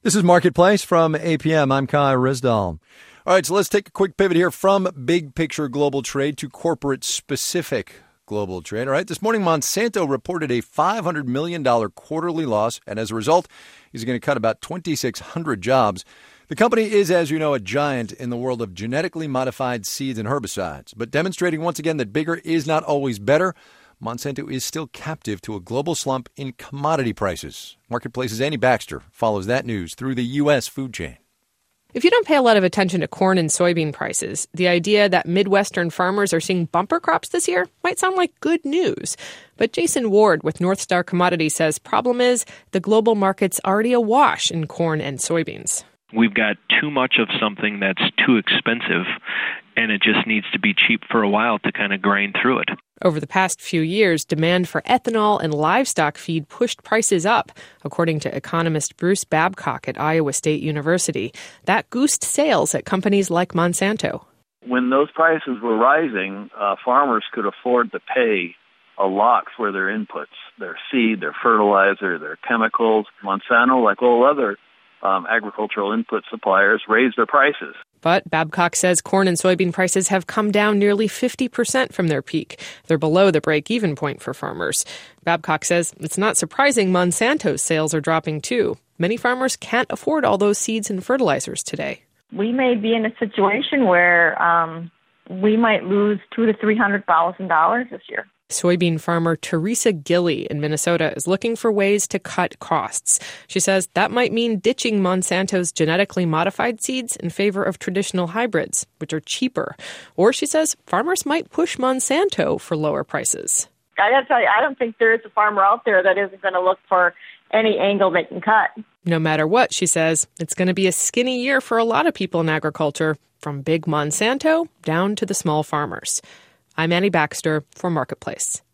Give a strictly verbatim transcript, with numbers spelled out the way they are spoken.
This is Marketplace from A P M. I'm Kai Rizdal. All right, so let's take a quick pivot here from big picture global trade to corporate specific global trade. All right, this morning Monsanto reported a five hundred million dollars quarterly loss, and as a result, he's going to cut about twenty-six hundred jobs. The company is, as you know, a giant in the world of genetically modified seeds and herbicides, but demonstrating once again that bigger is not always better. Monsanto is still captive to a global slump in commodity prices. Marketplace's Annie Baxter follows that news through the U S food chain. If you don't pay a lot of attention to corn and soybean prices, the idea that Midwestern farmers are seeing bumper crops this year might sound like good news. But Jason Ward with North Star Commodities says problem is the global market's already awash in corn and soybeans. We've got too much of something that's too expensive, and it just needs to be cheap for a while to kind of grind through it. Over the past few years, demand for ethanol and livestock feed pushed prices up, according to economist Bruce Babcock at Iowa State University. That goosed sales at companies like Monsanto. When those prices were rising, uh, farmers could afford to pay a lot for their inputs, their seed, their fertilizer, their chemicals. Monsanto, like all other um, agricultural input suppliers, raised their prices. But Babcock says corn and soybean prices have come down nearly fifty percent from their peak. They're below the break-even point for farmers. Babcock says it's not surprising Monsanto's sales are dropping too. Many farmers can't afford all those seeds and fertilizers today. We may be in a situation where um, we might lose two to three hundred thousand dollars this year. Soybean farmer Teresa Gilly in Minnesota is looking for ways to cut costs. She says that might mean ditching Monsanto's genetically modified seeds in favor of traditional hybrids, which are cheaper. Or she says farmers might push Monsanto for lower prices. I got to tell you, I don't think there is a farmer out there that isn't going to look for any angle they can cut. No matter what, she says, it's going to be a skinny year for a lot of people in agriculture, from big Monsanto down to the small farmers. I'm Annie Baxter for Marketplace.